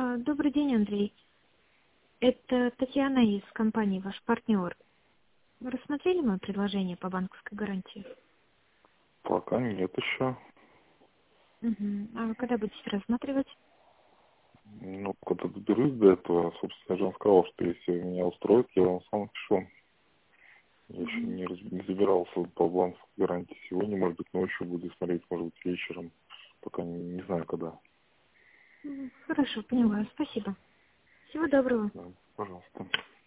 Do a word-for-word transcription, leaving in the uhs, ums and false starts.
А, Добрый день, Андрей. Это Татьяна из компании «Ваш партнер». Вы рассмотрели мое предложение по банковской гарантии? Пока нет еще. Угу. А вы когда будете рассматривать? Ну, когда доберусь до этого, собственно, я же вам сказал, что если меня устроит, я вам сам напишу. Я еще Угу. не, раз- не забирался по банковской гарантии. Сегодня, может быть, ночью буду смотреть, может быть, вечером. Пока не, не знаю, когда. Хорошо, поняла. Спасибо. Всего доброго. Да, пожалуйста.